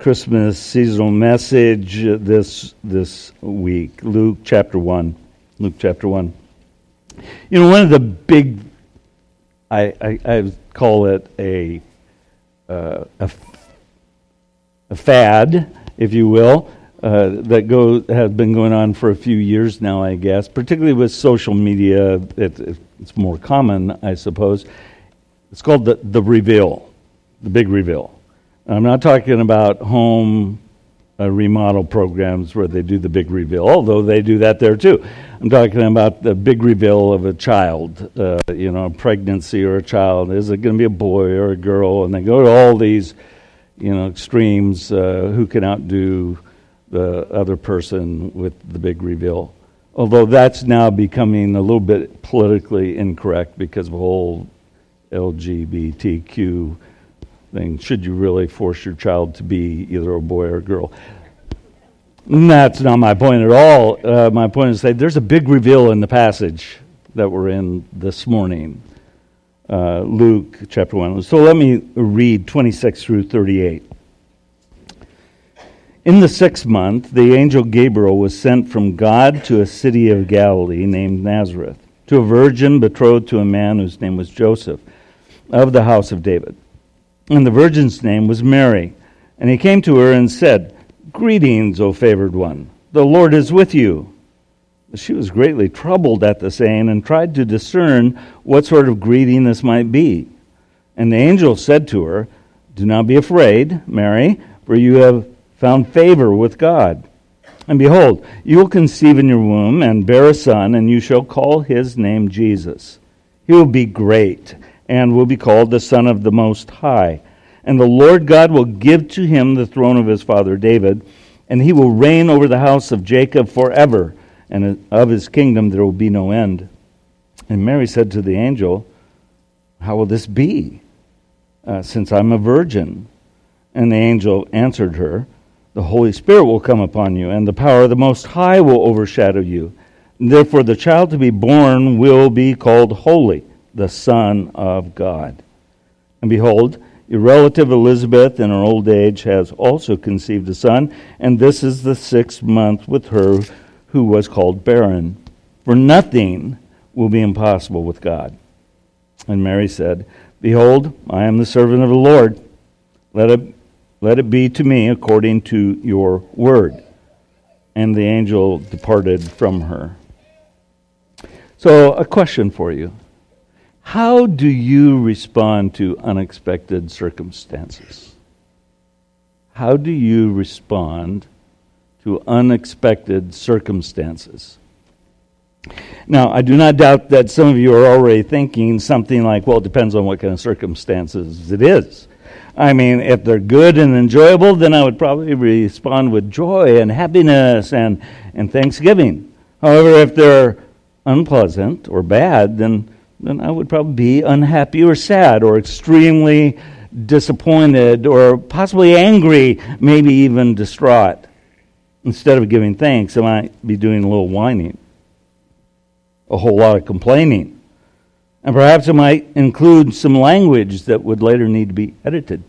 Christmas seasonal message this week, Luke chapter 1. Luke chapter 1. You know, one of the big, I call it a fad, if you will, that has been going on for a few years now, I guess, particularly with social media. It's more common, I suppose. It's called the reveal, the big reveal. I'm not talking about home remodel programs where they do the big reveal, although they do that there too. I'm talking about the big reveal of a child, a pregnancy or a child. Is it going to be a boy or a girl? And they go to all these, extremes, who can outdo the other person with the big reveal. Although that's now becoming a little bit politically incorrect because of the whole LGBTQ thing. Should you really force your child to be either a boy or a girl? And that's not my point at all. My point is that there's a big reveal in the passage that we're in this morning. Luke chapter 1. So let me read 26 through 38. In the 6th month, the angel Gabriel was sent from God to a city of Galilee named Nazareth, to a virgin betrothed to a man whose name was Joseph, of the house of David. And the virgin's name was Mary. And he came to her and said, "Greetings, O favored one, the Lord is with you." She was greatly troubled at the saying and tried to discern what sort of greeting this might be. And the angel said to her, "Do not be afraid, Mary, for you have found favor with God. And behold, you will conceive in your womb and bear a son, and you shall call his name Jesus. He will be great and will be called the Son of the Most High. And the Lord God will give to him the throne of his father David, and he will reign over the house of Jacob forever, and of his kingdom there will be no end." And Mary said to the angel, "How will this be, since I'm a virgin?" And the angel answered her, "The Holy Spirit will come upon you, and the power of the Most High will overshadow you. Therefore the child to be born will be called Holy, the Son of God. And behold, your relative Elizabeth in her old age has also conceived a son, and this is the 6th month with her who was called barren. For nothing will be impossible with God." And Mary said, "Behold, I am the servant of the Lord. Let it be to me according to your word." And the angel departed from her. So, a question for you. How do you respond to unexpected circumstances? How do you respond to unexpected circumstances? Now, I do not doubt that some of you are already thinking something like, well, it depends on what kind of circumstances it is. I mean, if they're good and enjoyable, then I would probably respond with joy and happiness and thanksgiving. However, if they're unpleasant or bad, then I would probably be unhappy or sad or extremely disappointed or possibly angry, maybe even distraught. Instead of giving thanks, I might be doing a little whining, a whole lot of complaining. And perhaps it might include some language that would later need to be edited.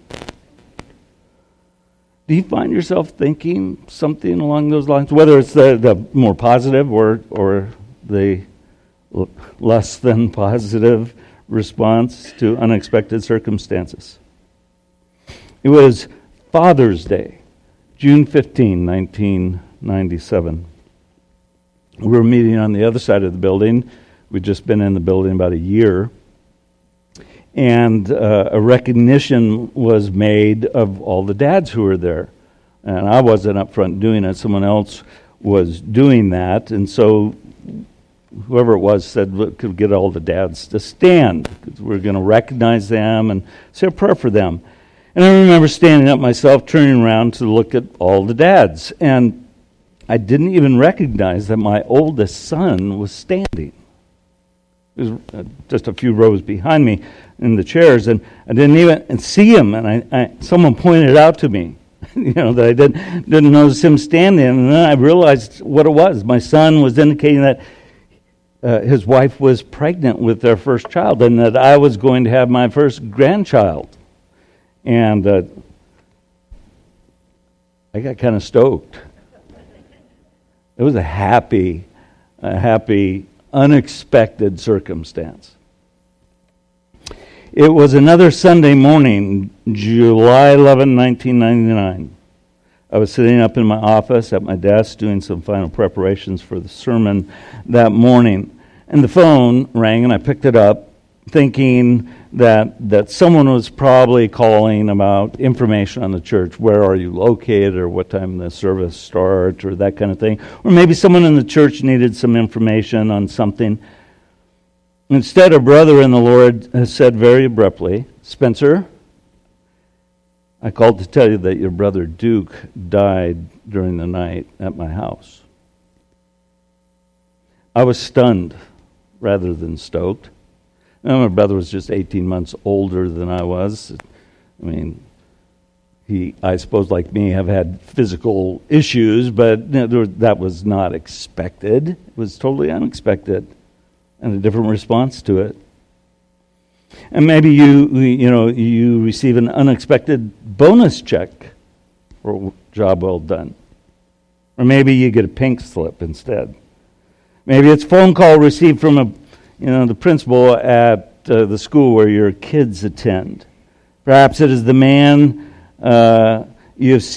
Do you find yourself thinking something along those lines? Whether it's the more positive or the less than positive response to unexpected circumstances. It was Father's Day, June 15, 1997. We were meeting on the other side of the building. We'd just been in the building about a year. And a recognition was made of all the dads who were there. And I wasn't up front doing it. Someone else was doing that. And so whoever it was said, "Look, could get all the dads to stand, because we're going to recognize them and say a prayer for them." And I remember standing up myself, turning around to look at all the dads. And I didn't even recognize that my oldest son was standing. He was just a few rows behind me in the chairs, and I didn't even see him. And someone pointed out to me, that I didn't notice him standing. And then I realized what it was. My son was indicating that his wife was pregnant with their first child, and that I was going to have my first grandchild. And I got kind of stoked. It was a happy, unexpected circumstance. It was another Sunday morning, July 11, 1999. I was sitting up in my office at my desk doing some final preparations for the sermon that morning. And the phone rang, and I picked it up, thinking that someone was probably calling about information on the church. Where are you located, or what time the service starts, or that kind of thing. Or maybe someone in the church needed some information on something. Instead, a brother in the Lord said very abruptly, "Spencer, I called to tell you that your brother Duke died during the night at my house." I was stunned rather than stoked. Now, my brother was just 18 months older than I was. I mean, he, I suppose, like me, have had physical issues, but that was not expected. It was totally unexpected, and a different response to it. And maybe you receive an unexpected bonus check for a job well done. Or maybe you get a pink slip instead. Maybe it's a phone call received from the principal at the school where your kids attend. Perhaps it is the man you have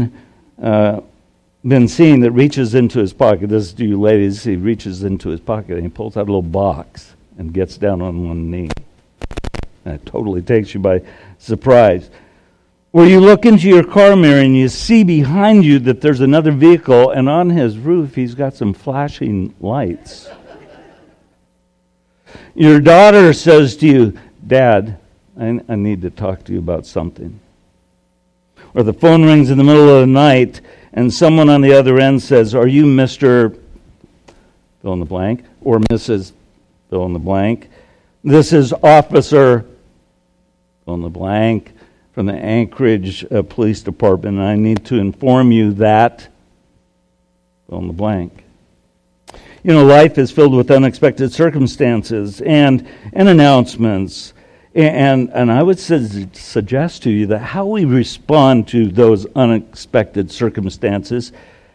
been seeing that reaches into his pocket. This is to you ladies. He reaches into his pocket and he pulls out a little box and gets down on one knee. That totally takes you by surprise. Or you look into your car mirror and you see behind you that there's another vehicle, and on his roof he's got some flashing lights. Your daughter says to you, "Dad, I need to talk to you about something." Or the phone rings in the middle of the night and someone on the other end says, "Are you Mr. fill in the blank, or Mrs. fill in the blank? This is Officer fill in the blank from the Anchorage Police Department, and I need to inform you that fill in the blank." Life is filled with unexpected circumstances and announcements. And I would suggest to you that how we respond to those unexpected circumstances,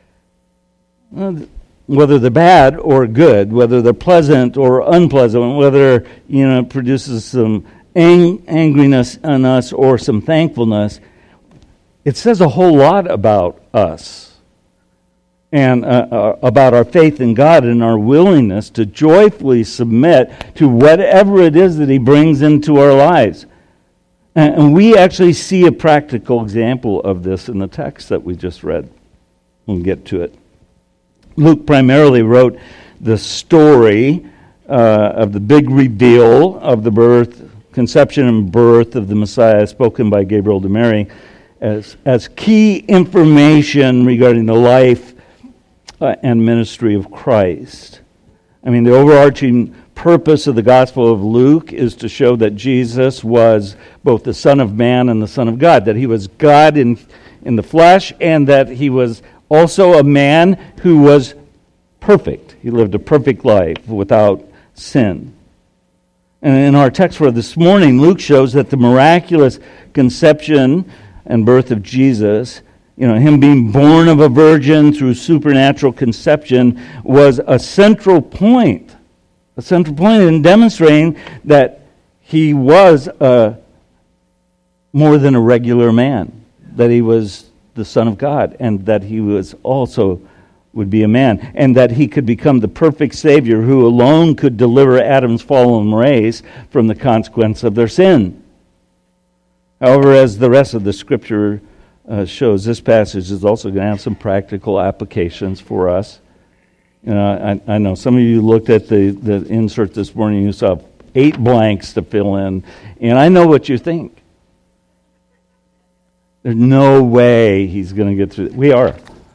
whether they're bad or good, whether they're pleasant or unpleasant, whether it produces some angriness in us or some thankfulness, it says a whole lot about us and about our faith in God and our willingness to joyfully submit to whatever it is that He brings into our lives. And we actually see a practical example of this in the text that we just read. We'll get to it. Luke primarily wrote the story of the big reveal of the conception and birth of the Messiah spoken by Gabriel to Mary as key information regarding the life and ministry of Christ. I mean, the overarching purpose of the Gospel of Luke is to show that Jesus was both the Son of Man and the Son of God, that He was God in the flesh, and that He was also a man who was perfect. He lived a perfect life without sin. And in our text for this morning, Luke shows that the miraculous conception and birth of Jesus, Him being born of a virgin through supernatural conception, was a central point in demonstrating that He was more than a regular man, that He was the Son of God, and that He was also would be a man, and that He could become the perfect Savior who alone could deliver Adam's fallen race from the consequence of their sin. However, as the rest of the Scripture shows, this passage is also going to have some practical applications for us. I know some of you looked at the insert this morning, you saw 8 blanks to fill in, and I know what you think. There's no way he's going to get through. We are.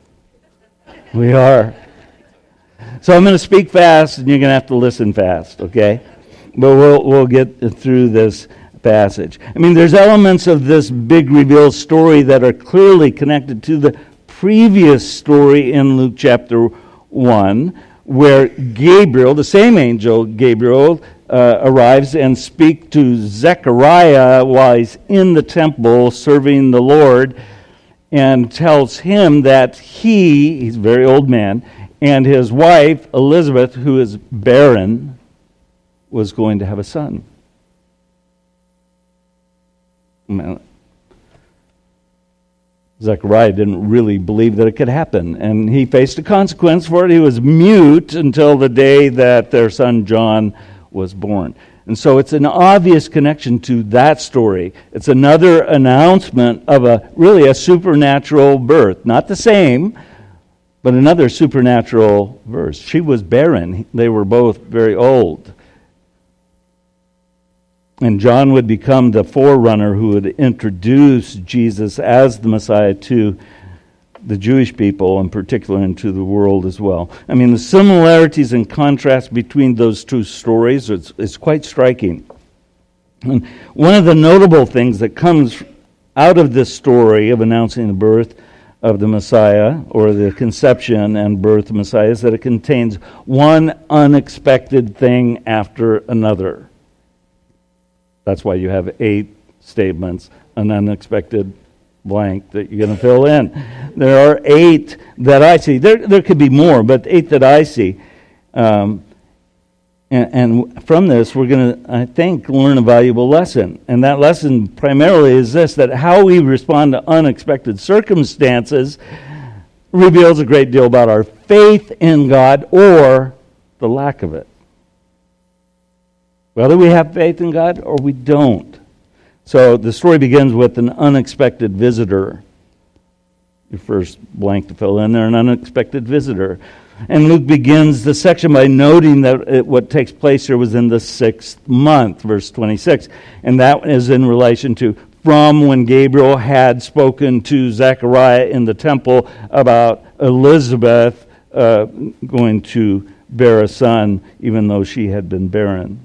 So I'm going to speak fast, and you're going to have to listen fast, okay? But we'll get through this passage. I mean, there's elements of this big reveal story that are clearly connected to the previous story in Luke chapter 1, where Gabriel, the same angel Gabriel, arrives and speaks to Zechariah while he's in the temple serving the Lord. and tells him that he's a very old man, and his wife, Elizabeth, who is barren, was going to have a son. Zechariah didn't really believe that it could happen, and he faced a consequence for it. He was mute until the day that their son John was born. And so it's an obvious connection to that story. It's another announcement of a supernatural birth. Not the same, but another supernatural verse. She was barren. They were both very old. And John would become the forerunner who would introduce Jesus as the Messiah to the Jewish people in particular and to the world as well. I mean, the similarities and contrasts between those two stories is quite striking. And one of the notable things that comes out of this story of announcing the birth of the Messiah, or the conception and birth of Messiah, is that it contains one unexpected thing after another. That's why you have 8 statements, an unexpected blank that you're going to fill in. There are 8 that I see. There could be more, but 8 that I see. And from this, we're going to, I think, learn a valuable lesson. And that lesson primarily is this, that how we respond to unexpected circumstances reveals a great deal about our faith in God or the lack of it. Whether we have faith in God or we don't. So the story begins with an unexpected visitor. Your first blank to fill in there, an unexpected visitor. And Luke begins the section by noting that what takes place here was in the 6th month, verse 26. And that is in relation to from when Gabriel had spoken to Zechariah in the temple about Elizabeth going to bear a son, even though she had been barren.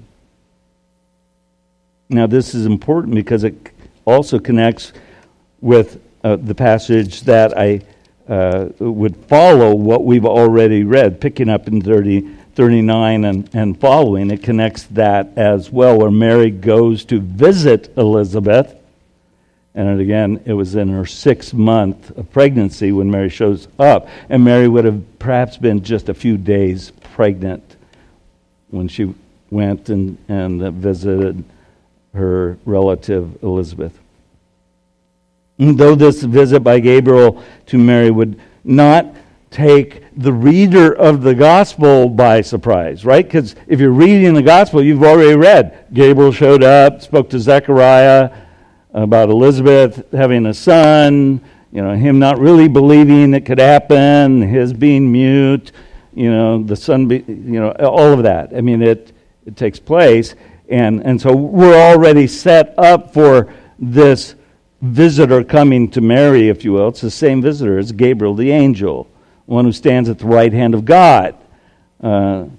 Now, this is important because it also connects with the passage that I would follow what we've already read, picking up in 39 and following. It connects that as well, where Mary goes to visit Elizabeth. And again, it was in her 6th month of pregnancy when Mary shows up. And Mary would have perhaps been just a few days pregnant when she went and visited her relative Elizabeth. And though this visit by Gabriel to Mary would not take the reader of the gospel by surprise, right? Because if you're reading the gospel, you've already read. Gabriel showed up, spoke to Zechariah about Elizabeth having a son, him not really believing it could happen, his being mute, the son, all of that. I mean, it takes place. And so we're already set up for this visitor coming to Mary, if you will. It's the same visitor as Gabriel the angel, one who stands at the right hand of God. And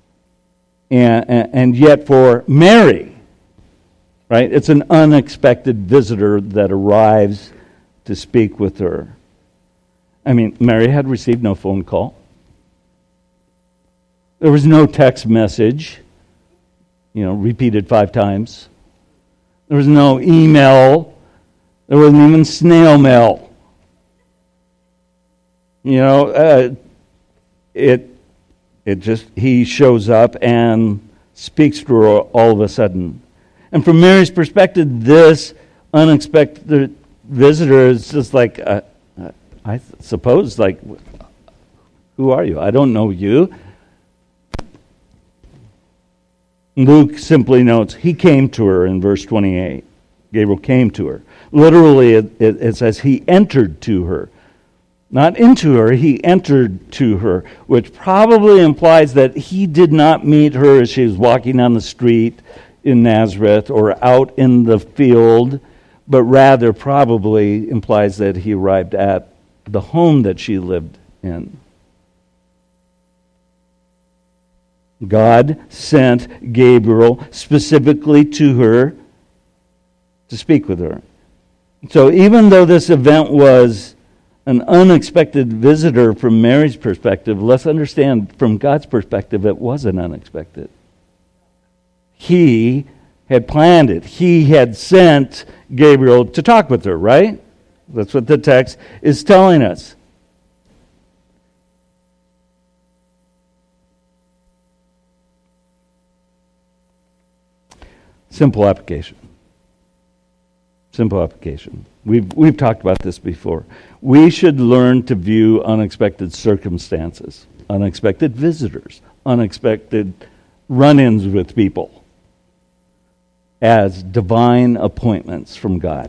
yet for Mary, right, it's an unexpected visitor that arrives to speak with her. I mean, Mary had received no phone call. There was no text message. Repeated 5 times. There was no email. There wasn't even snail mail. He shows up and speaks to her all of a sudden. And from Mary's perspective, this unexpected visitor is just like, I suppose, like, who are you? I don't know you. Luke simply notes, he came to her in verse 28. Gabriel came to her. Literally, it says he entered to her. Not into her, he entered to her, which probably implies that he did not meet her as she was walking down the street in Nazareth or out in the field, but rather probably implies that he arrived at the home that she lived in. God sent Gabriel specifically to her to speak with her. So even though this event was an unexpected visitor from Mary's perspective, let's understand from God's perspective it wasn't unexpected. He had planned it. He had sent Gabriel to talk with her, right? That's what the text is telling us. Simple application. Simple application. We've talked about this before. We should learn to view unexpected circumstances, unexpected visitors, unexpected run-ins with people as divine appointments from God.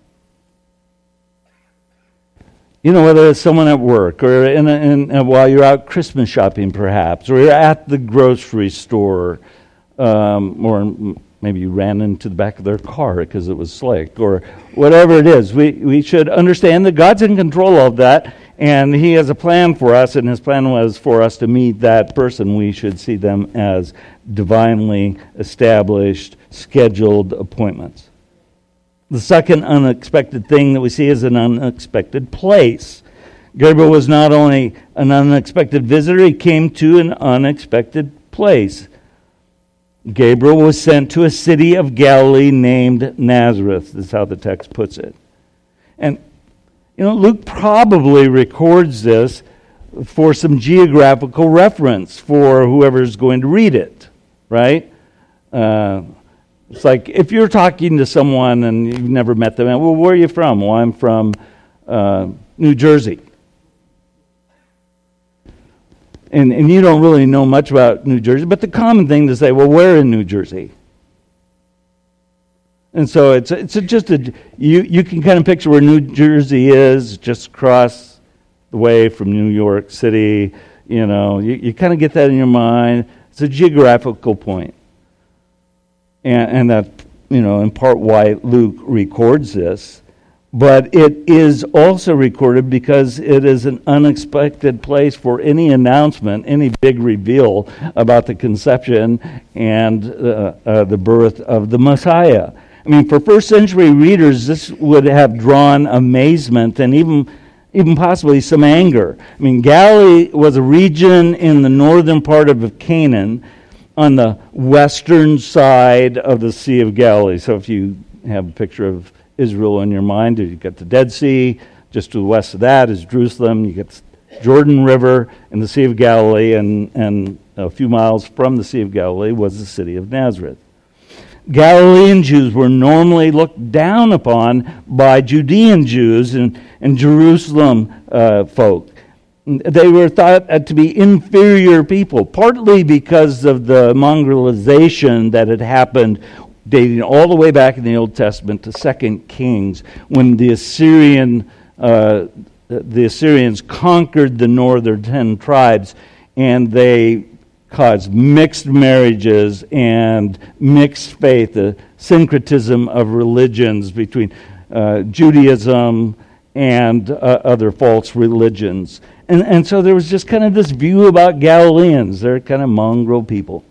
You know, whether it's someone at work or while you're out Christmas shopping perhaps, or you're at the grocery store, or maybe you ran into the back of their car because it was slick, or whatever it is. We should understand that God's in control of that, and He has a plan for us, and His plan was for us to meet that person. We should see them as divinely established, scheduled appointments. The second unexpected thing that we see is an unexpected place. Gabriel was not only an unexpected visitor, he came to an unexpected place. Gabriel was sent to a city of Galilee named Nazareth. That's how the text puts it. And, you know, Luke probably records this for some geographical reference for whoever's going to read it, right? It's like if you're talking to someone and you've never met them, well, where are you from? Well, I'm from New Jersey. And you don't really know much about New Jersey, but the common thing to say, well, where in New Jersey? And so it's just you can kind of picture where New Jersey is, just across the way from New York City. You know, you kind of get that in your mind. It's a geographical point. And that, you know, in part why Luke records this. But it is also recorded because it is an unexpected place for any announcement, any big reveal about the conception and the birth of the Messiah. I mean, for first century readers, this would have drawn amazement and even possibly some anger. I mean, Galilee was a region in the northern part of Canaan on the western side of the Sea of Galilee. So if you have a picture of Israel in your mind, you've got the Dead Sea. Just to the west of that is Jerusalem. You get the Jordan River and the Sea of Galilee, and a few miles from the Sea of Galilee was the city of Nazareth. Galilean Jews were normally looked down upon by Judean Jews and Jerusalem folk. They were thought to be inferior people, partly because of the mongrelization that had happened dating all the way back in the Old Testament to 2 Kings, when the Assyrians conquered the northern 10 tribes, and they caused mixed marriages and mixed faith, the syncretism of religions between Judaism and other false religions. And so there was just kind of this view about Galileans. They're kind of mongrel people.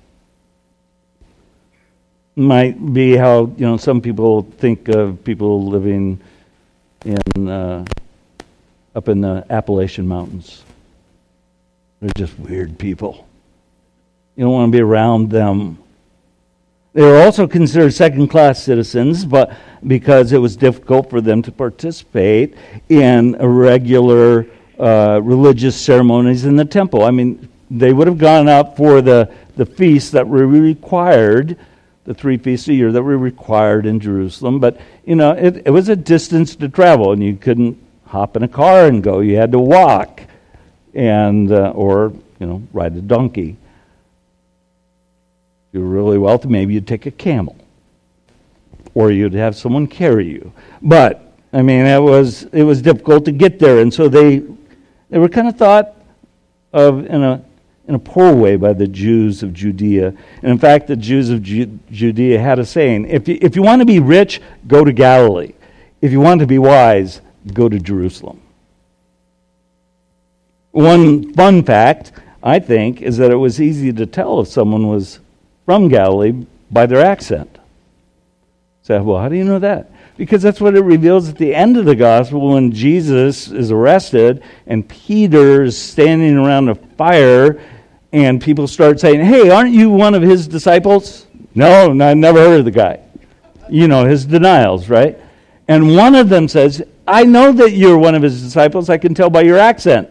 Might be how, you know, some people think of people living in up in the Appalachian Mountains. They're just weird people. You don't want to be around them. They were also considered second-class citizens, but because it was difficult for them to participate in regular religious ceremonies in the temple. I mean, they would have gone up for the feasts that were required, the 3 feasts a year that were required in Jerusalem, but, you know, it was a distance to travel, and you couldn't hop in a car and go. You had to walk, and or, you know, ride a donkey. If you were really wealthy, maybe you'd take a camel, or you'd have someone carry you. But, I mean, it was difficult to get there, and so they were kind of thought of in a poor way by the Jews of Judea. And in fact, the Jews of Judea had a saying, if you want to be rich, go to Galilee. If you want to be wise, go to Jerusalem. One fun fact, I think, is that it was easy to tell if someone was from Galilee by their accent. So, well, how do you know that? Because that's what it reveals at the end of the gospel when Jesus is arrested and Peter is standing around a fire and people start saying, hey, aren't you one of his disciples? No, I never heard of the guy. You know, his denials, right? And one of them says, I know that you're one of his disciples. I can tell by your accent.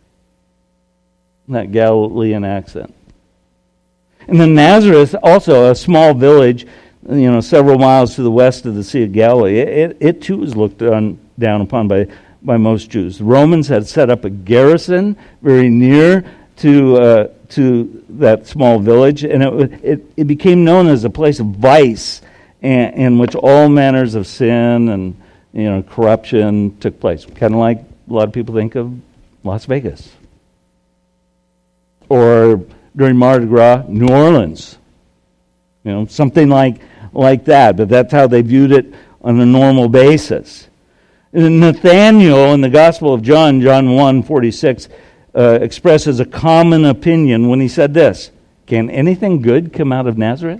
That Galilean accent. And then Nazareth, also a small village, several miles to the west of the Sea of Galilee. It too was looked down upon by most Jews. The Romans had set up a garrison very near to that small village, and it became known as a place of vice, in which all manners of sin and corruption took place. Kind of like a lot of people think of Las Vegas, or during Mardi Gras, New Orleans. Something like that. But that's how they viewed it on a normal basis. And Nathanael in the Gospel of John 1:46, expresses a common opinion when he said this: "Can anything good come out of Nazareth?"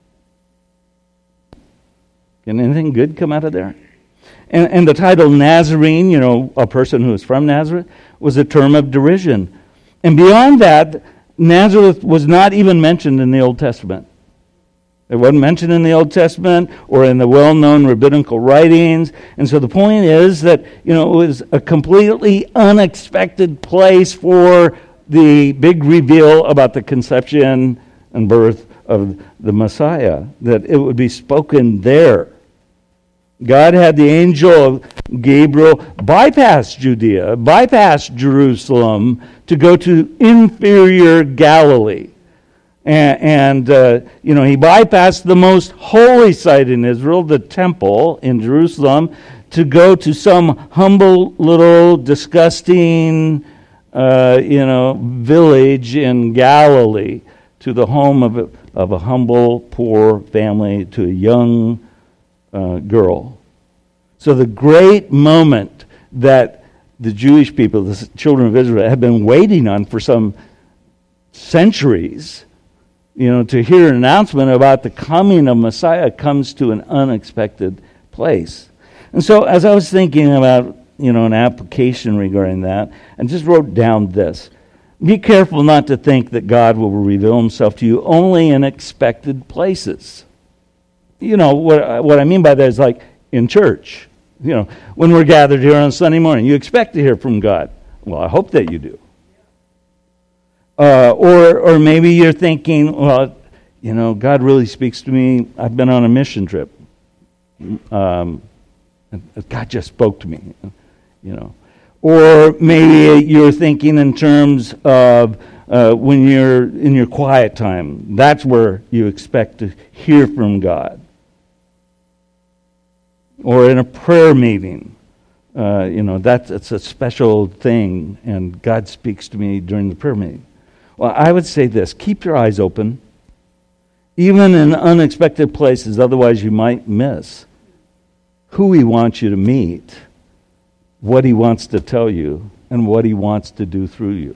Can anything good come out of there? And the title Nazarene, a person who is from Nazareth, was a term of derision. And beyond that, Nazareth was not even mentioned in the Old Testament. It wasn't mentioned in the Old Testament or in the well-known rabbinical writings. And so the point is that, it was a completely unexpected place for the big reveal about the conception and birth of the Messiah, that it would be spoken there. God had the angel Gabriel bypass Judea, bypass Jerusalem, to go to inferior Galilee. And he bypassed the most holy site in Israel, the temple in Jerusalem, to go to some humble little disgusting, village in Galilee, to the home of a humble, poor family, to a young girl. So the great moment that the Jewish people, the children of Israel, have been waiting on for some centuries, to hear an announcement about the coming of Messiah, comes to an unexpected place. And so as I was thinking about, an application regarding that, I just wrote down this: be careful not to think that God will reveal himself to you only in expected places. What I mean by that is like in church. When we're gathered here on Sunday morning, you expect to hear from God. Well, I hope that you do. Or maybe you're thinking, well, God really speaks to me. I've been on a mission trip. God just spoke to me. Or maybe you're thinking in terms of when you're in your quiet time. That's where you expect to hear from God. Or in a prayer meeting. It's a special thing, and God speaks to me during the prayer meeting. Well, I would say this: keep your eyes open, even in unexpected places, otherwise you might miss who he wants you to meet, what he wants to tell you, and what he wants to do through you.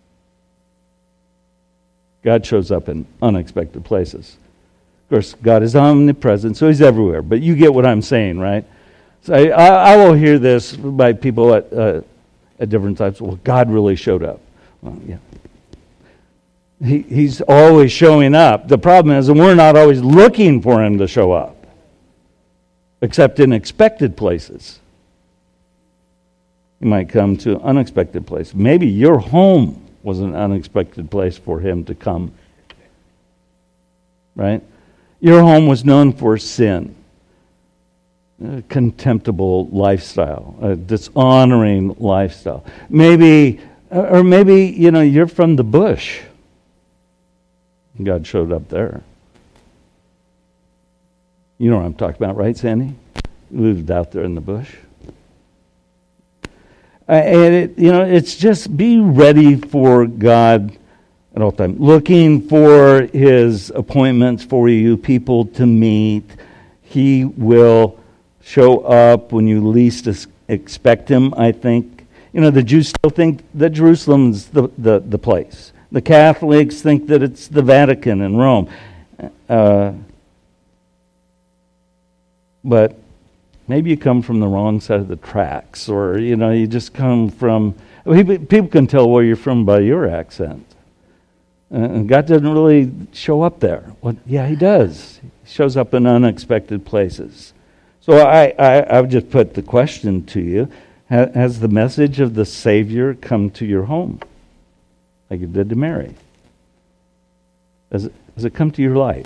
God shows up in unexpected places. Of course, God is omnipresent, so he's everywhere, but you get what I'm saying, right? So I will hear this by people at different times. Well, God really showed up. Well, yeah. He's always showing up. The problem is that we're not always looking for him to show up, except in expected places. He might come to an unexpected place. Maybe your home was an unexpected place for him to come. Right? Your home was known for sin, a contemptible lifestyle, a dishonoring lifestyle. Maybe you're from the bush. God showed up there. You know what I'm talking about, right, Sandy? You lived out there in the bush. It's just be ready for God at all times. Looking for his appointments for you, people to meet. He will show up when you least expect him, I think. The Jews still think that Jerusalem's the place. The Catholics think that it's the Vatican in Rome. But maybe you come from the wrong side of the tracks, or, you just come from... People can tell where you're from by your accent. And God doesn't really show up there. Well, yeah, he does. He shows up in unexpected places. So I would just put the question to you, has the message of the Savior come to your home like it did to Mary? Has it come to your life?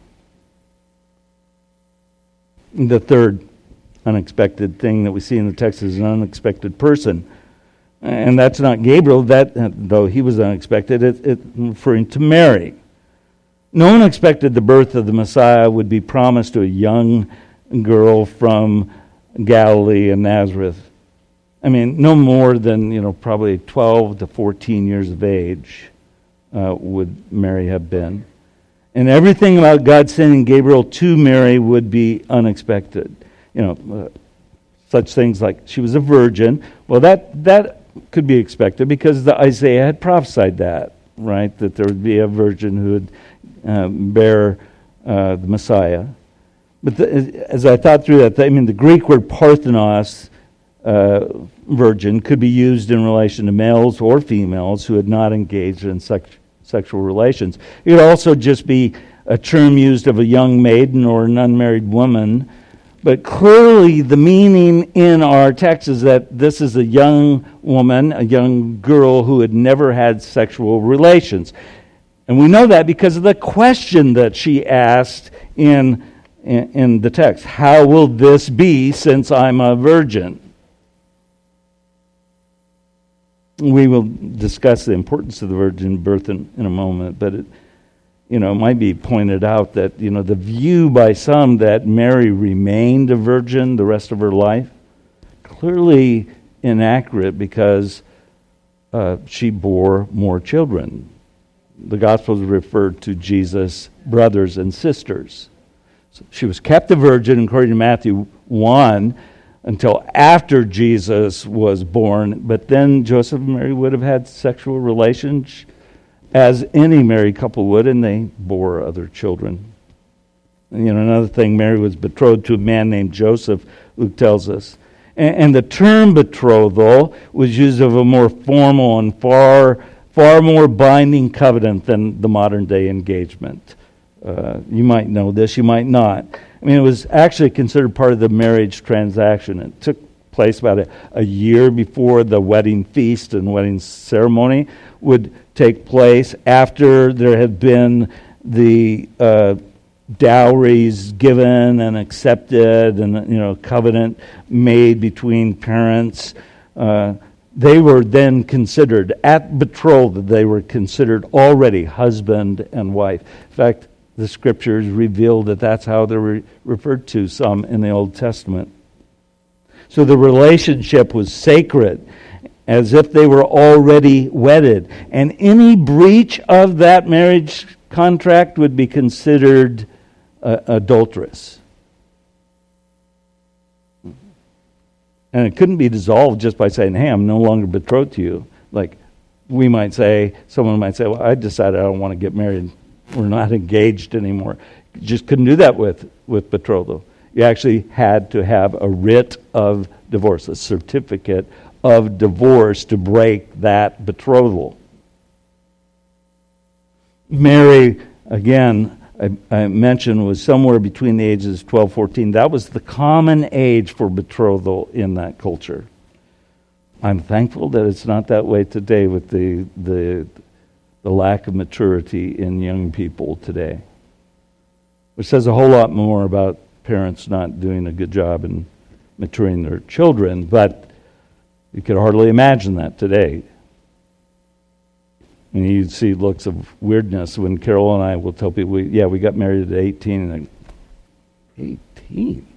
The third unexpected thing that we see in the text is an unexpected person. And that's not Gabriel, though he was unexpected, it's referring to Mary. No one expected the birth of the Messiah would be promised to a young girl from Galilee and Nazareth. I mean, no more than, probably 12 to 14 years of age would Mary have been. And everything about God sending Gabriel to Mary would be unexpected. Such things like she was a virgin. Well, that could be expected because Isaiah had prophesied that, right? That there would be a virgin who would bear the Messiah. But as I thought through that, the Greek word parthenos, virgin, could be used in relation to males or females who had not engaged in sexual relations. It would also just be a term used of a young maiden or an unmarried woman. But clearly the meaning in our text is that this is a young woman, a young girl who had never had sexual relations. And we know that because of the question that she asked in the text. How will this be since I'm a virgin? We will discuss the importance of the virgin birth in a moment, but it might be pointed out that, the view by some that Mary remained a virgin the rest of her life, clearly inaccurate because she bore more children. The Gospels refer to Jesus' brothers and sisters. So she was kept a virgin, according to Matthew 1, until after Jesus was born, but then Joseph and Mary would have had sexual relations as any married couple would, and they bore other children. Another thing, Mary was betrothed to a man named Joseph, Luke tells us. And the term betrothal was used of a more formal and far more binding covenant than the modern day engagement. You might know this, you might not. It was actually considered part of the marriage transaction. It took place about a year before the wedding feast and wedding ceremony would take place, after there had been the dowries given and accepted and covenant made between parents. They were then considered, at betrothal, they were considered already husband and wife. In fact, the Scriptures reveal that that's how they're referred to some in the Old Testament. So the relationship was sacred, as if they were already wedded. And any breach of that marriage contract would be considered adulterous. And it couldn't be dissolved just by saying, hey, I'm no longer betrothed to you. Like someone might say, well, I decided I don't want to get married. We're not engaged anymore. You just couldn't do that with betrothal. You actually had to have a writ of divorce, a certificate of divorce to break that betrothal. Mary, again, I mentioned, was somewhere between the ages of 12 and 14. That was the common age for betrothal in that culture. I'm thankful that it's not that way today with the lack of maturity in young people today. Which says a whole lot more about parents not doing a good job in maturing their children, but you could hardly imagine that today. And you'd see looks of weirdness when Carol and I will tell people, we got married at 18. And 18?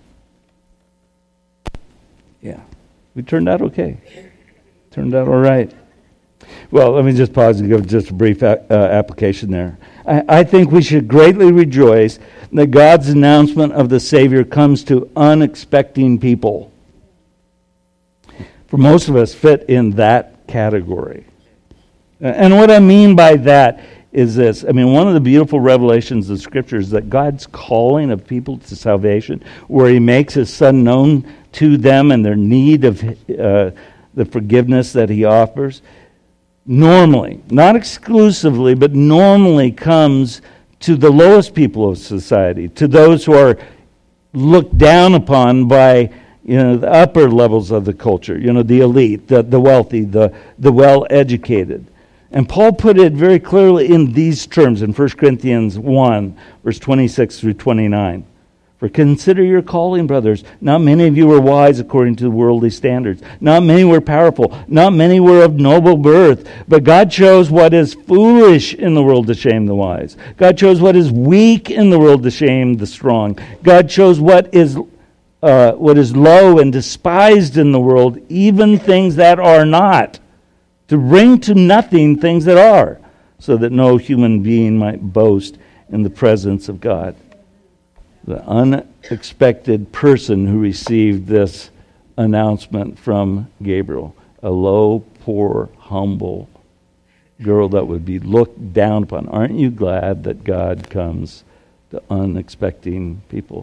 Yeah. We turned out okay. Turned out all right. Well, let me just pause and give just a brief application there. I think we should greatly rejoice that God's announcement of the Savior comes to unexpecting people. For most of us fit in that category. And what I mean by that is this. One of the beautiful revelations of Scripture is that God's calling of people to salvation, where He makes His Son known to them and their need of the forgiveness that He offers, normally, not exclusively, but normally comes to the lowest people of society, to those who are looked down upon by the upper levels of the culture, the elite, the wealthy, the well-educated. And Paul put it very clearly in these terms in 1 Corinthians 1, verse 26 through 29. For consider your calling, brothers. Not many of you were wise according to worldly standards. Not many were powerful. Not many were of noble birth. But God chose what is foolish in the world to shame the wise. God chose what is weak in the world to shame the strong. God chose what is low and despised in the world, even things that are not, to bring to nothing things that are, so that no human being might boast in the presence of God. The unexpected person who received this announcement from Gabriel, a low, poor, humble girl that would be looked down upon. Aren't you glad that God comes to unexpected people?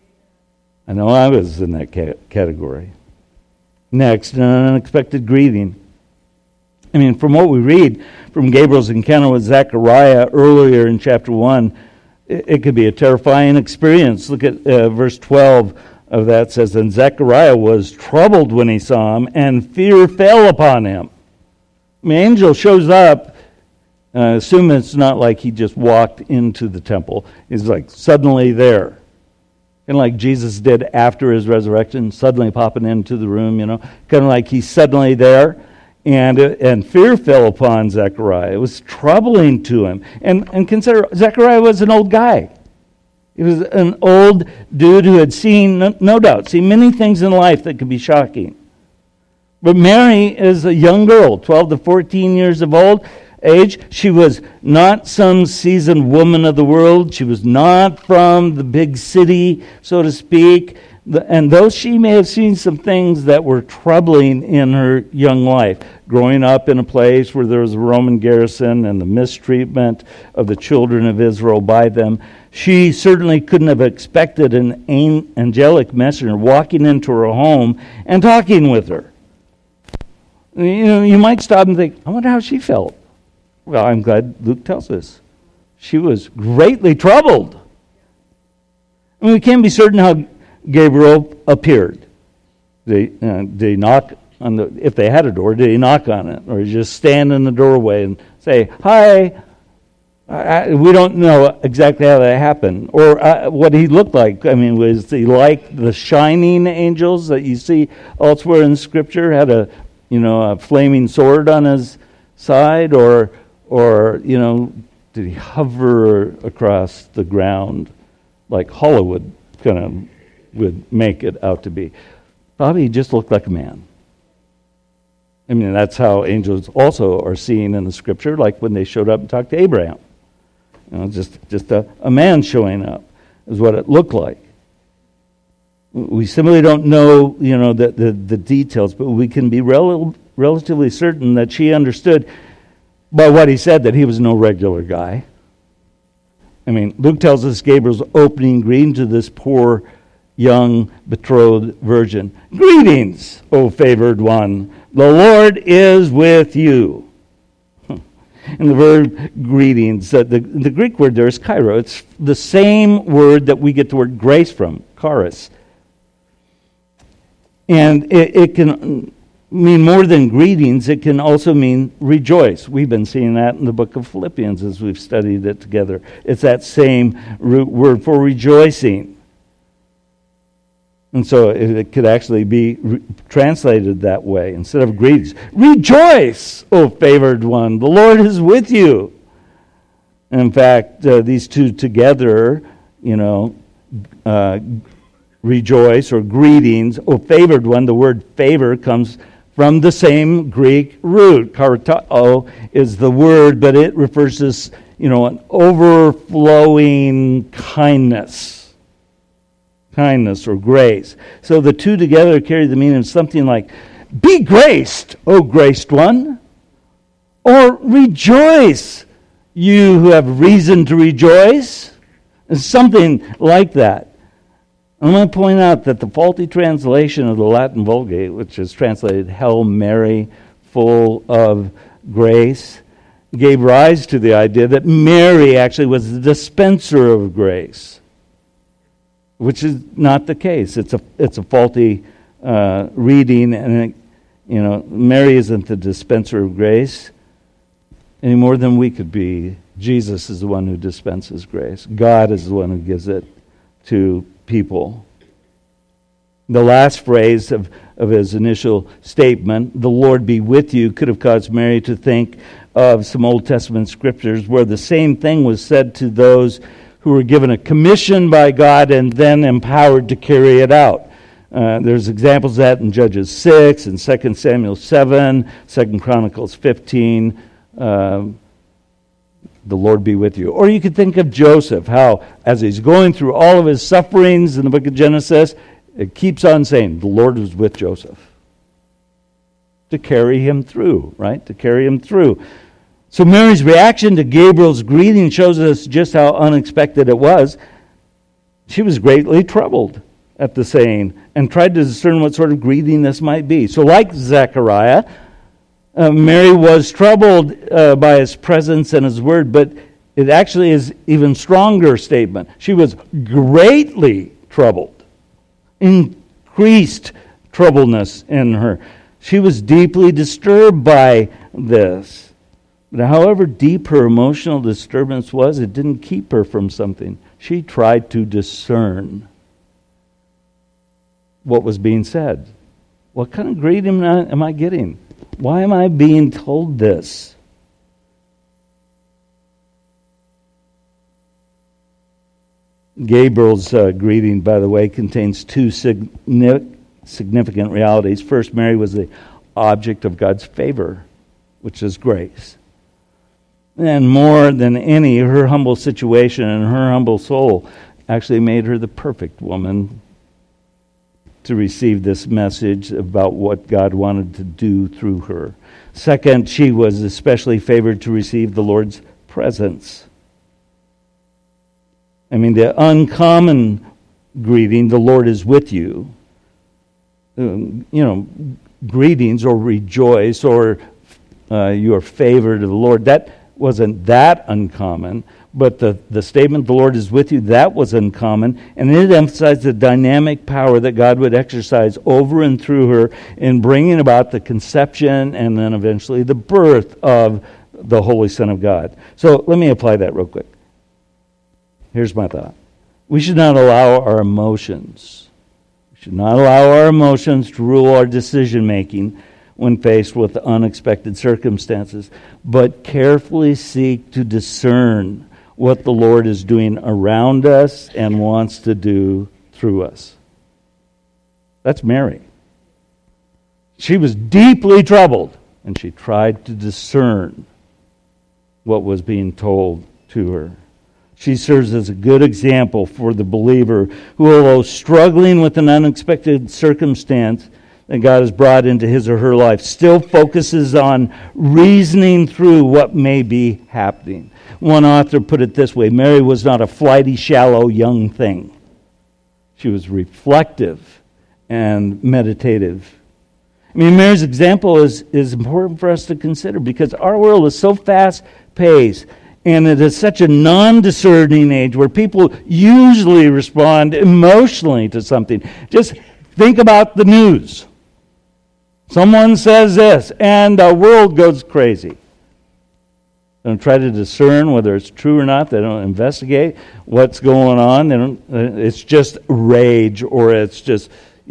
I know I was in that category. Next, an unexpected greeting. From what we read from Gabriel's encounter with Zechariah earlier in chapter 1, it could be a terrifying experience. Look at verse 12 of that. It says, and Zechariah was troubled when he saw him, and fear fell upon him. The angel shows up. Assume it's not like he just walked into the temple. He's like suddenly there. Kind of like Jesus did after his resurrection, suddenly popping into the room, Kind of like he's suddenly there. And fear fell upon Zechariah. It was troubling to him. And consider, Zechariah was an old guy. He was an old dude who had seen, no doubt, seen many things in life that could be shocking. But Mary is a young girl, 12 to 14 years of age. She was not some seasoned woman of the world. She was not from the big city, so to speak. And though she may have seen some things that were troubling in her young life, growing up in a place where there was a Roman garrison and the mistreatment of the children of Israel by them, she certainly couldn't have expected an angelic messenger walking into her home and talking with her. You might stop and think, I wonder how she felt. Well, I'm glad Luke tells us. She was greatly troubled. We can't be certain how Gabriel appeared. Did he knock on the? If they had a door, did he knock on it, or just stand in the doorway and say, "Hi"? We don't know exactly how that happened, or what he looked like. Was he like the shining angels that you see elsewhere in Scripture? Had a flaming sword on his side, or did he hover across the ground like Hollywood kind of would make it out to be? Probably he just looked like a man. That's how angels also are seen in the Scripture, like when they showed up and talked to Abraham. Just a man showing up is what it looked like. We simply don't know, the details, but we can be relatively certain that she understood by what he said that he was no regular guy. Luke tells us Gabriel's opening greeting to this poor young betrothed virgin. Greetings, O favored one. The Lord is with you. And the verb greetings, the Greek word there is kairo. It's the same word that we get the word grace from, charis. And it can mean more than greetings. It can also mean rejoice. We've been seeing that in the book of Philippians as we've studied it together. It's that same root word for rejoicing. And so it could actually be translated that way instead of greetings. Rejoice, O favored one. The Lord is with you. In fact, these two together, rejoice or greetings, O favored one. The word favor comes from the same Greek root. Karatao is the word, but it refers to an overflowing kindness or grace. So the two together carry the meaning of something like, be graced, O graced one, or rejoice, you who have reason to rejoice. It's something like that. I'm going to point out that the faulty translation of the Latin Vulgate, which is translated Hail Mary, full of grace, gave rise to the idea that Mary actually was the dispenser of grace. which is not the case. It's a faulty reading, and Mary isn't the dispenser of grace any more than we could be. Jesus is the one who dispenses grace. God is the one who gives it to people. The last phrase of his initial statement, "The Lord be with you," could have caused Mary to think of some Old Testament scriptures where the same thing was said to those who were given a commission by God and then empowered to carry it out. There's examples of that in Judges 6 and 2 Samuel 7, 2 Chronicles 15. The Lord be with you. Or you could think of Joseph, how as he's going through all of his sufferings in the book of Genesis, it keeps on saying, the Lord was with Joseph. To carry him through, right? To carry him through. So Mary's reaction to Gabriel's greeting shows us just how unexpected it was. She was greatly troubled at the saying and tried to discern what sort of greeting this might be. So like Zechariah, Mary was troubled by his presence and his word, but it actually is even stronger statement. She was greatly troubled. Increased troubledness in her. She was deeply disturbed by this. But however deep her emotional disturbance was, it didn't keep her from something. She tried to discern what was being said. What kind of greeting am I getting? Why am I being told this? Gabriel's greeting, by the way, contains two significant realities. First, Mary was the object of God's favor, which is grace. And more than any, her humble situation and her humble soul actually made her the perfect woman to receive this message about what God wanted to do through her. Second, she was especially favored to receive the Lord's presence. I mean, the uncommon greeting, the Lord is with you, greetings or rejoice or you are favored of the Lord, that wasn't that uncommon. But the statement, the Lord is with you, that was uncommon. And it emphasized the dynamic power that God would exercise over and through her in bringing about the conception and then eventually the birth of the Holy Son of God. So let me apply that real quick. Here's my thought. We should not allow our emotions. We should not allow our emotions to rule our decision making when faced with unexpected circumstances, but carefully seek to discern what the Lord is doing around us and wants to do through us. That's Mary. She was deeply troubled, and she tried to discern what was being told to her. She serves as a good example for the believer who, although struggling with an unexpected circumstance that God has brought into his or her life, still focuses on reasoning through what may be happening. One author put it this way: Mary was not a flighty, shallow young thing. She was reflective and meditative. I mean, Mary's example is important for us to consider because our world is so fast-paced and it is such a non-discerning age where people usually respond emotionally to something. Just think about the news. Someone says this, and the world goes crazy. They don't try to discern whether it's true or not. They don't investigate what's going on. It's just rage, or it's just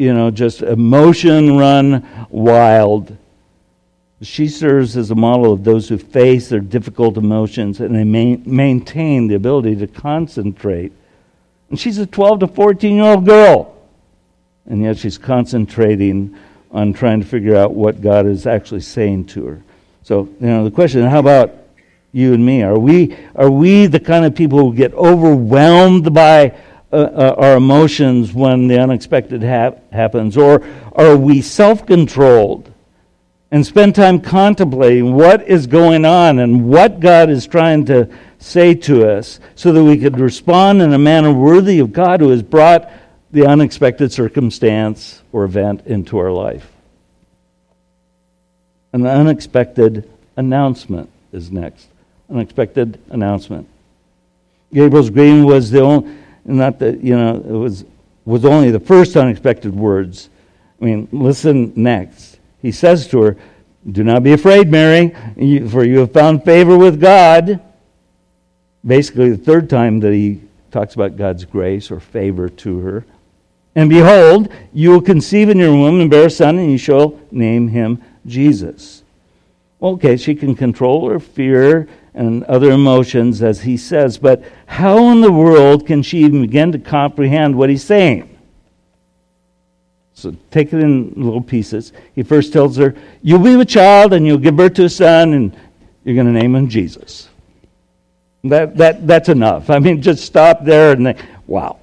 emotion run wild. She serves as a model of those who face their difficult emotions and they maintain the ability to concentrate. And she's a 12 to 14-year-old girl. And yet she's concentrating on trying to figure out what God is actually saying to her. So, the question is, how about you and me? Are we the kind of people who get overwhelmed by our emotions when the unexpected happens? Or are we self-controlled and spend time contemplating what is going on and what God is trying to say to us so that we could respond in a manner worthy of God who has brought the unexpected circumstance or event into our life? An unexpected announcement is next. Unexpected announcement. Gabriel's greeting was it was was only the first unexpected words. I mean, listen next. He says to her, "Do not be afraid, Mary, for you have found favor with God." Basically, the third time that he talks about God's grace or favor to her. "And behold, you will conceive in your womb and bear a son, and you shall name him Jesus." Okay, she can control her fear and other emotions, as he says, but how in the world can she even begin to comprehend what he's saying? So take it in little pieces. He first tells her, "You'll be with child, and you'll give birth to a son, and you're going to name him Jesus." That's enough. I mean, just stop there and think, wow.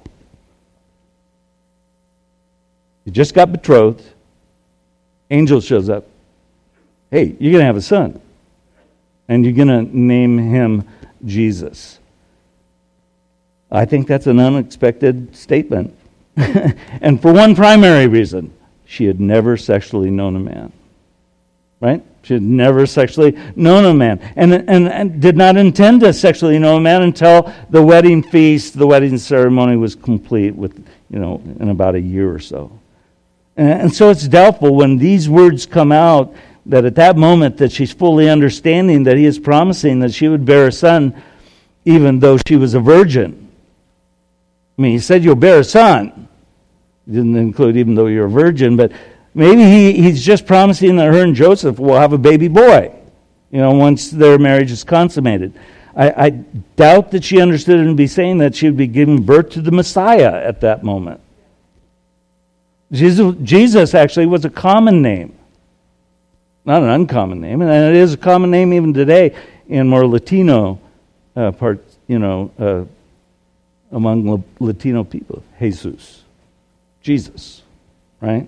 You just got betrothed. Angel shows up. Hey, you're going to have a son. And you're going to name him Jesus. I think that's an unexpected statement. And for one primary reason, she had never sexually known a man. Right? She had never sexually known a man. And did not intend to sexually know a man until the wedding feast, the wedding ceremony was complete in about a year or so. And so it's doubtful when these words come out that at that moment that she's fully understanding that he is promising that she would bear a son even though she was a virgin. I mean, he said you'll bear a son. He didn't include even though you're a virgin, but maybe he's just promising that her and Joseph will have a baby boy, once their marriage is consummated. I doubt that she understood him to be saying that she would be giving birth to the Messiah at that moment. Jesus actually was a common name, not an uncommon name, and it is a common name even today in more Latino parts, among Latino people. Jesus, Jesus, right?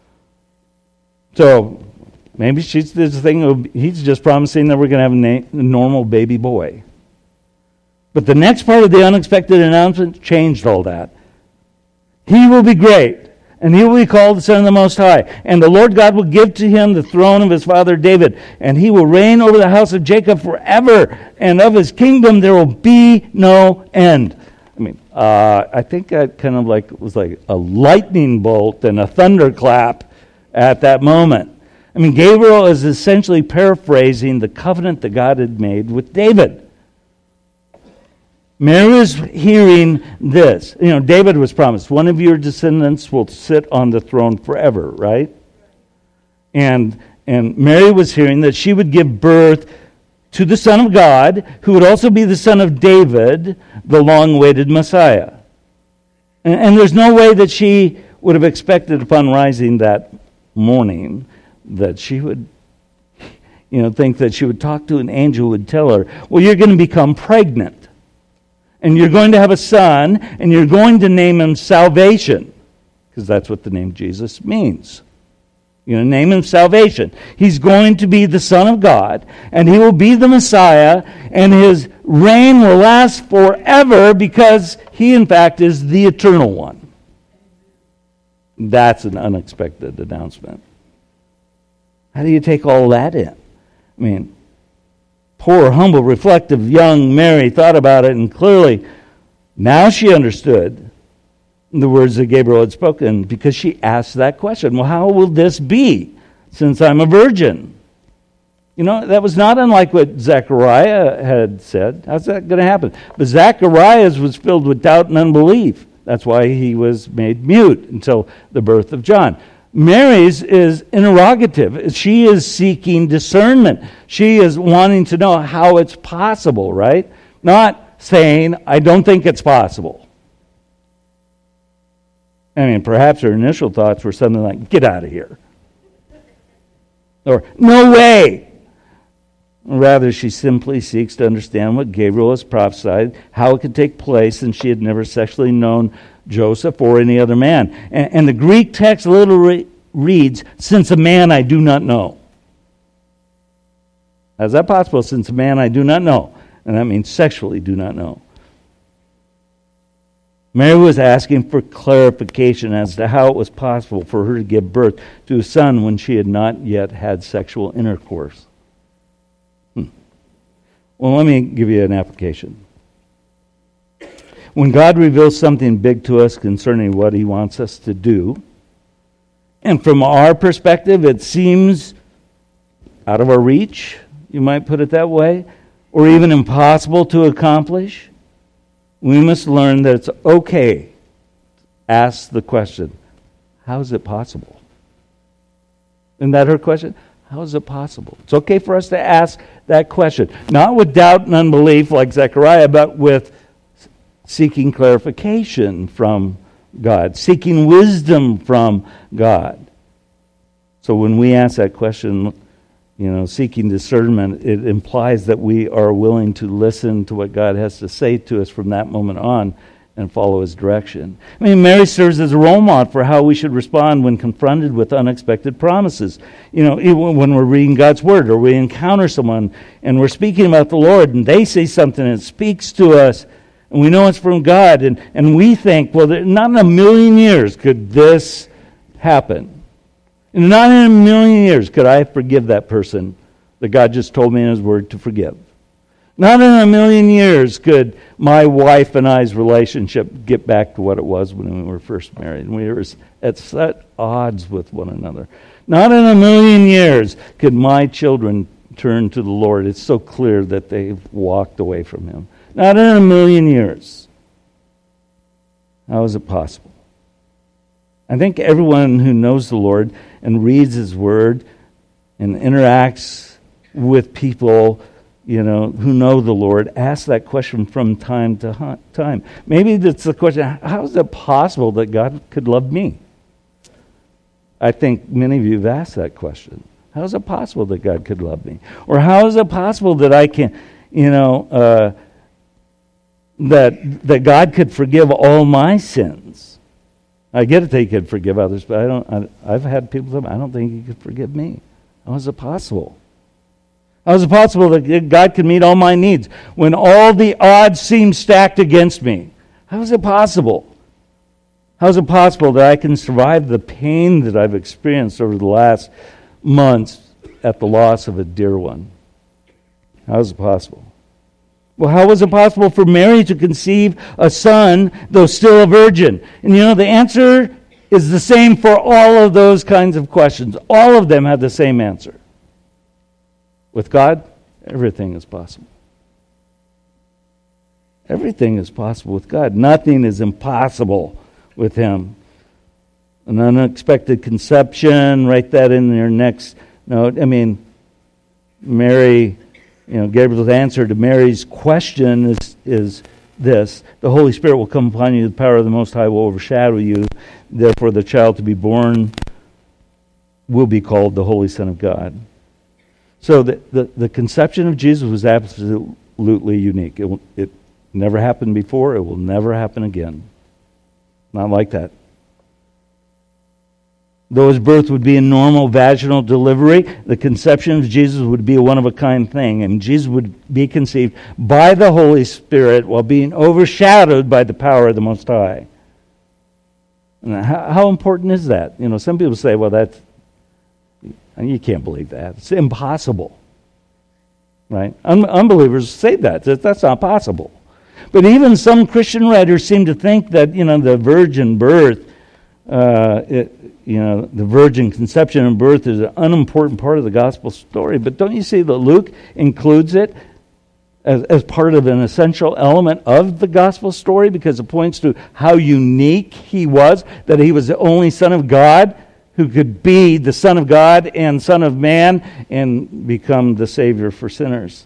So maybe she's this thing. He's just promising that we're going to have a normal baby boy. But the next part of the unexpected announcement changed all that. He will be great, and he will be called the Son of the Most High. And the Lord God will give to him the throne of his father David, and he will reign over the house of Jacob forever, and of his kingdom there will be no end. I mean, I think that kind of was like a lightning bolt and a thunderclap at that moment. I mean, Gabriel is essentially paraphrasing the covenant that God had made with David. Mary is hearing this. David was promised, one of your descendants will sit on the throne forever, right? And Mary was hearing that she would give birth to the Son of God, who would also be the son of David, the long-awaited Messiah. And there's no way that she would have expected upon rising that morning that she would think that she would talk to an angel who would tell her, well, you're going to become pregnant, and you're going to have a son, and you're going to name him Salvation, because that's what the name Jesus means. You're going to name him Salvation. He's going to be the Son of God, and he will be the Messiah, and his reign will last forever because he, in fact, is the eternal one. That's an unexpected announcement. How do you take all that in? I mean, poor, humble, reflective young Mary thought about it, and clearly now she understood the words that Gabriel had spoken because she asked that question. Well, how will this be since I'm a virgin? That was not unlike what Zechariah had said. How's that going to happen? But Zechariah's was filled with doubt and unbelief. That's why he was made mute until the birth of John. Mary's is interrogative. She is seeking discernment. She is wanting to know how it's possible, right? Not saying, I don't think it's possible. I mean, perhaps her initial thoughts were something like, get out of here. Or, no way. Rather, she simply seeks to understand what Gabriel has prophesied, how it could take place, and she had never sexually known Joseph or any other man. And the Greek text literally reads, since a man I do not know. How's that possible? Since a man I do not know. And that means sexually do not know. Mary was asking for clarification as to how it was possible for her to give birth to a son when she had not yet had sexual intercourse. Well, let me give you an application. When God reveals something big to us concerning what He wants us to do, and from our perspective it seems out of our reach, you might put it that way, or even impossible to accomplish, we must learn that it's okay to ask the question, how is it possible? Isn't that her question? How is it possible? It's okay for us to ask that question. Not with doubt and unbelief like Zechariah, but with seeking clarification from God, seeking wisdom from God. So when we ask that question, seeking discernment, it implies that we are willing to listen to what God has to say to us from that moment on and follow His direction. I mean, Mary serves as a role model for how we should respond when confronted with unexpected promises. Even when we're reading God's Word or we encounter someone and we're speaking about the Lord and they say something and it speaks to us and we know it's from God and we think, well, not in a million years could this happen. And not in a million years could I forgive that person that God just told me in His Word to forgive. Not in a million years could my wife and I's relationship get back to what it was when we were first married. And we were at such odds with one another. Not in a million years could my children turn to the Lord. It's so clear that they've walked away from Him. Not in a million years. How is it possible? I think everyone who knows the Lord and reads His Word and interacts with people who know the Lord, ask that question from time to time. Maybe it's the question, how is it possible that God could love me? I think many of you have asked that question. How is it possible that God could love me? Or how is it possible that I can, that God could forgive all my sins? I get it that He could forgive others, but I've had people tell me, I don't think He could forgive me. How is it possible? How is it possible that God could meet all my needs when all the odds seem stacked against me? How is it possible? How is it possible that I can survive the pain that I've experienced over the last months at the loss of a dear one? How is it possible? Well, how was it possible for Mary to conceive a son, though still a virgin? And the answer is the same for all of those kinds of questions. All of them have the same answer. With God, everything is possible. Everything is possible with God. Nothing is impossible with Him. An unexpected conception, write that in your next note. I mean, Mary, Gabriel's answer to Mary's question is this: the Holy Spirit will come upon you, the power of the Most High will overshadow you. Therefore, the child to be born will be called the Holy Son of God. So the conception of Jesus was absolutely unique. It never happened before. It will never happen again. Not like that. Though His birth would be a normal vaginal delivery, the conception of Jesus would be a one-of-a-kind thing. And Jesus would be conceived by the Holy Spirit while being overshadowed by the power of the Most High. And how important is that? Some people say, well, you can't believe that. It's impossible. Right? Unbelievers say that's not possible. But even some Christian writers seem to think that, the virgin birth, the virgin conception and birth is an unimportant part of the gospel story. But don't you see that Luke includes it as part of an essential element of the gospel story because it points to how unique He was, that He was the only Son of God who could be the Son of God and Son of Man and become the Savior for sinners.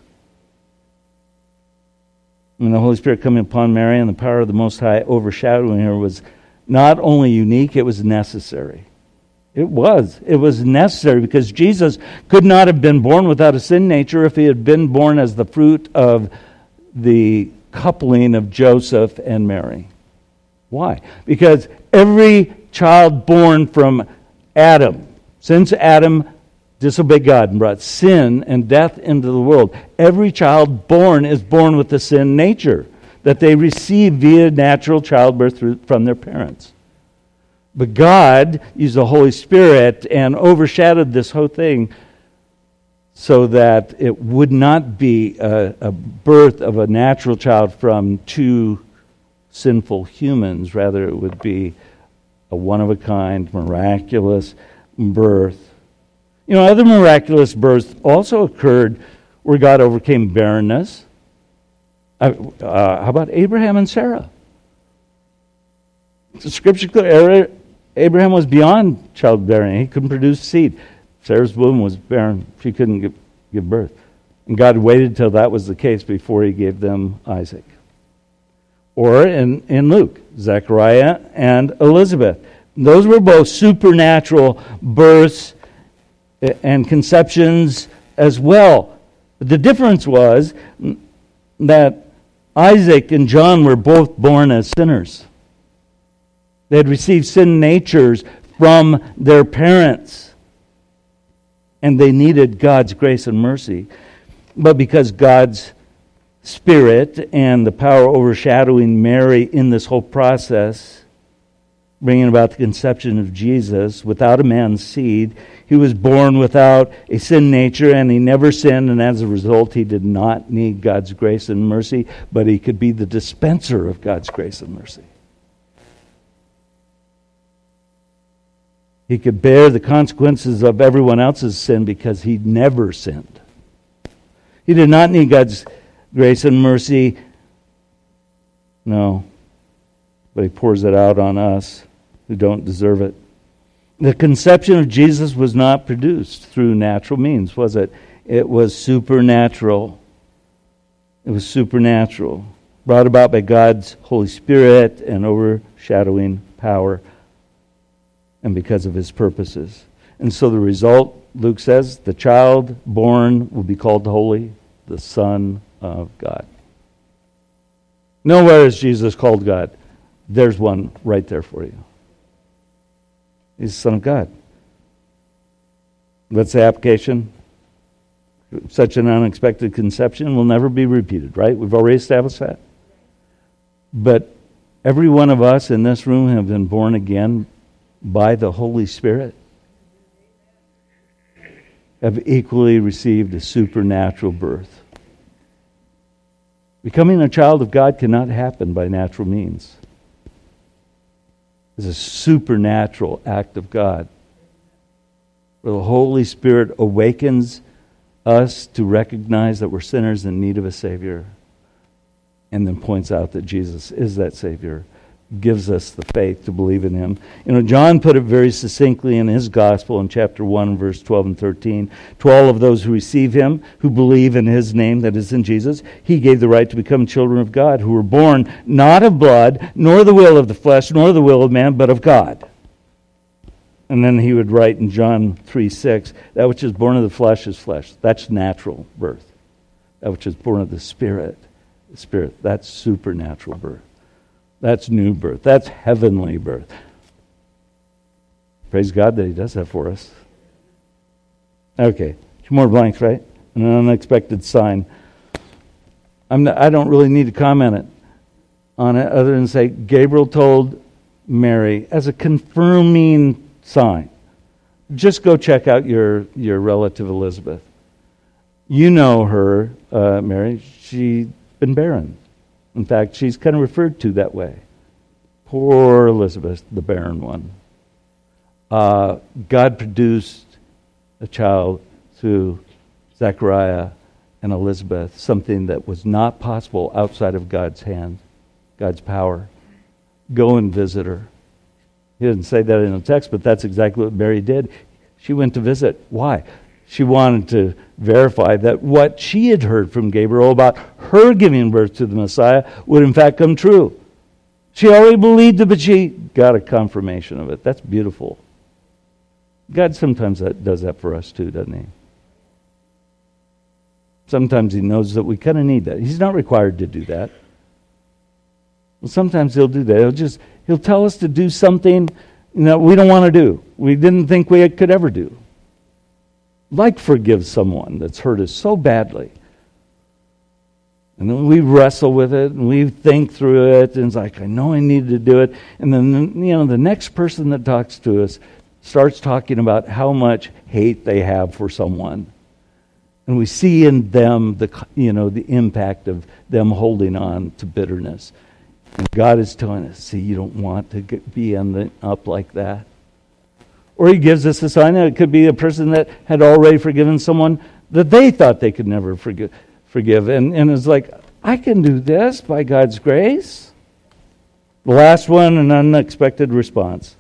And the Holy Spirit coming upon Mary and the power of the Most High overshadowing her was not only unique, it was necessary. It was necessary because Jesus could not have been born without a sin nature if He had been born as the fruit of the coupling of Joseph and Mary. Why? Because every child born from Adam, since Adam disobeyed God and brought sin and death into the world, every child born is born with the sin nature that they receive via natural childbirth from their parents. But God used the Holy Spirit and overshadowed this whole thing so that it would not be a birth of a natural child from two sinful humans. Rather, it would be a one-of-a-kind, miraculous birth. You know, other miraculous births also occurred where God overcame barrenness. How about Abraham and Sarah? The Scripture clear, Abraham was beyond childbearing. He couldn't produce seed. Sarah's womb was barren. She couldn't give birth. And God waited till that was the case before he gave them Isaac. Or in Luke, Zechariah and Elizabeth. Those were both supernatural births and conceptions as well. But the difference was that Isaac and John were both born as sinners. They had received sin natures from their parents, and they needed God's grace and mercy. But because God's Spirit and the power overshadowing Mary in this whole process, bringing about the conception of Jesus without a man's seed, he was born without a sin nature, and he never sinned, and as a result, he did not need God's grace and mercy, but he could be the dispenser of God's grace and mercy. He could bear the consequences of everyone else's sin because he never sinned. He did not need God's grace and mercy. No. But he pours it out on us who don't deserve it. The conception of Jesus was not produced through natural means, was it? It was supernatural. It was supernatural. Brought about by God's Holy Spirit and overshadowing power, and because of his purposes. And so the result, Luke says, the child born will be called holy, the Son of God. Nowhere is Jesus called God. There's one right there for you. He's the Son of God. What's the application? Such an unexpected conception will never be repeated, right? We've already established that. But every one of us in this room have been born again by the Holy Spirit, have equally received a supernatural birth. Becoming a child of God cannot happen by natural means. It's a supernatural act of God, where the Holy Spirit awakens us to recognize that we're sinners in need of a Savior, and then points out that Jesus is that Savior, gives us the faith to believe in him. You know, John put it very succinctly in his gospel in chapter 1, verse 12 and 13. To all of those who receive him, who believe in his name, that is in Jesus, he gave the right to become children of God, who were born not of blood, nor the will of the flesh, nor the will of man, but of God. And then he would write in John 3:6, that which is born of the flesh is flesh. That's natural birth. That which is born of the Spirit, that's supernatural birth. That's new birth. That's heavenly birth. Praise God that he does that for us. Okay, 2 more blanks, right? An unexpected sign. I don't really need to comment on it other than say Gabriel told Mary as a confirming sign. Just go check out your relative Elizabeth. You know her, Mary. She's been barren. In fact, she's kind of referred to that way. Poor Elizabeth, the barren one. God produced a child through Zechariah and Elizabeth, something that was not possible outside of God's hand, God's power. Go and visit her. He didn't say that in the text, but that's exactly what Mary did. She went to visit. Why? She wanted to verify that what she had heard from Gabriel about her giving birth to the Messiah would in fact come true. She already believed it, but she got a confirmation of it. That's beautiful. God sometimes does that for us too, doesn't he? Sometimes he knows that we kind of need that. He's not required to do that. Well, sometimes he'll do that. He'll tell us to do something that we don't want to do. We didn't think we could ever do. Like forgive someone that's hurt us so badly. And then we wrestle with it, and we think through it, and it's like, I know I need to do it. And then, the next person that talks to us starts talking about how much hate they have for someone. And we see in them the impact of them holding on to bitterness. And God is telling us, see, you don't want to be ending up like that. Or he gives us a sign that it could be a person that had already forgiven someone that they thought they could never forgive. And it's like, I can do this by God's grace. The last one, an unexpected response.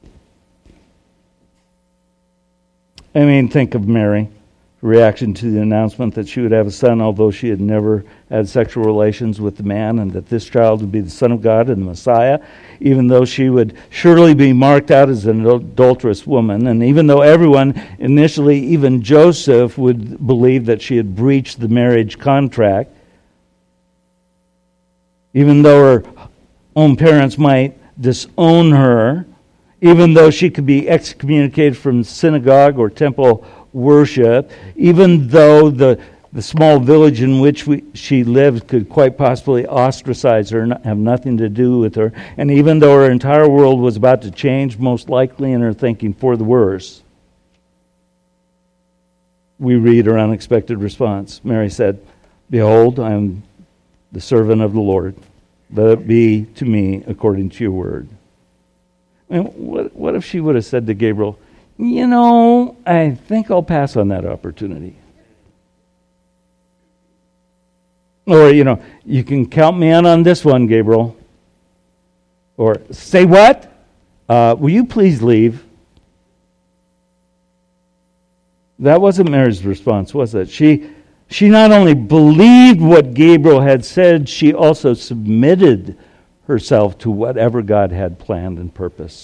I mean, think of Mary. Reaction to the announcement that she would have a son, although she had never had sexual relations with the man, and that this child would be the Son of God and the Messiah, even though she would surely be marked out as an adulterous woman, and even though everyone, initially even Joseph, would believe that she had breached the marriage contract, even though her own parents might disown her, even though she could be excommunicated from synagogue or temple worship, even though the small village in which she lived could quite possibly ostracize her and have nothing to do with her, and even though her entire world was about to change, most likely in her thinking for the worse, we read her unexpected response. Mary said, "Behold, I am the servant of the Lord. Let it be to me according to your word." And what if she would have said to Gabriel, I think I'll pass on that opportunity. Or, you can count me in on this one, Gabriel. Or, say what? Will you please leave? That wasn't Mary's response, was it? She not only believed what Gabriel had said, she also submitted herself to whatever God had planned and purposed.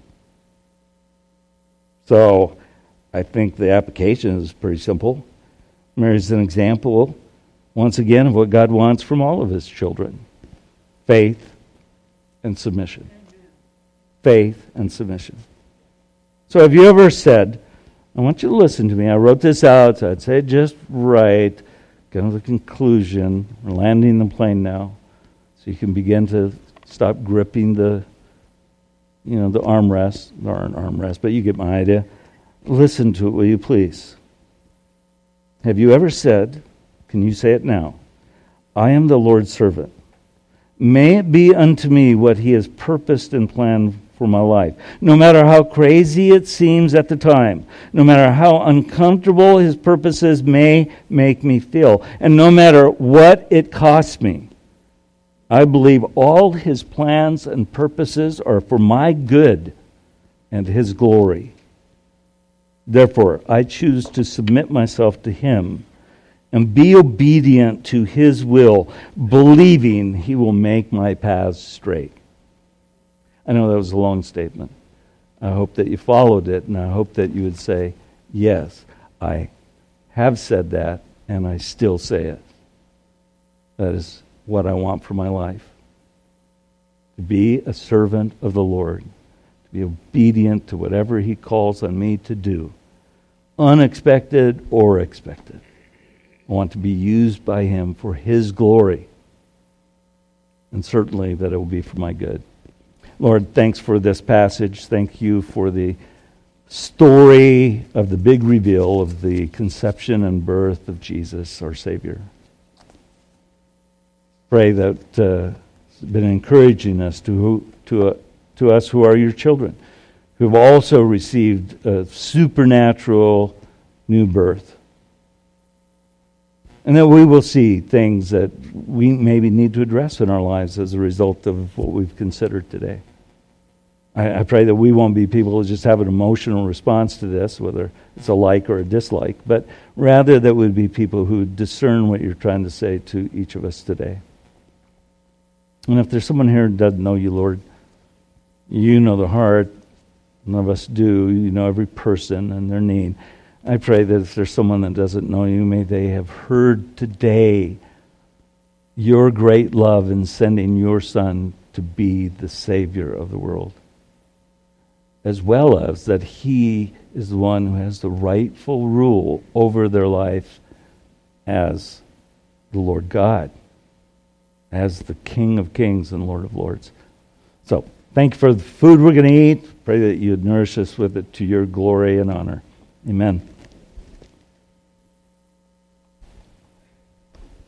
So, I think the application is pretty simple. Mary's an example, once again, of what God wants from all of His children. Faith and submission. Faith and submission. So have you ever said, I want you to listen to me, I wrote this out, so I'd say it just right, get to the conclusion, we're landing the plane now, so you can begin to stop gripping the armrest. There aren't armrests, but you get my idea. Listen to it, will you please? Have you ever said, can you say it now? I am the Lord's servant. May it be unto me what He has purposed and planned for my life. No matter how crazy it seems at the time, no matter how uncomfortable His purposes may make me feel, and no matter what it costs me, I believe all His plans and purposes are for my good and His glory. Therefore, I choose to submit myself to Him and be obedient to His will, believing He will make my paths straight. I know that was a long statement. I hope that you followed it, and I hope that you would say, yes, I have said that, and I still say it. That is what I want for my life. To be a servant of the Lord. To be obedient to whatever He calls on me to do. Unexpected or expected. I want to be used by Him for His glory. And certainly that it will be for my good. Lord, thanks for this passage. Thank you for the story of the big reveal of the conception and birth of Jesus, our Savior. Pray that it's been encouraging us to us who are your children, who have also received a supernatural new birth. And that we will see things that we maybe need to address in our lives as a result of what we've considered today. I pray that we won't be people who just have an emotional response to this, whether it's a like or a dislike, but rather that we'd be people who discern what you're trying to say to each of us today. And if there's someone here who doesn't know you, Lord, you know the heart. None of us do. You know every person and their need. I pray that if there's someone that doesn't know you, may they have heard today your great love in sending your Son to be the Savior of the world, as well as that He is the one who has the rightful rule over their life as the Lord God, as the King of Kings and Lord of Lords. So, thank you for the food we're going to eat. Pray that you'd nourish us with it to your glory and honor. Amen.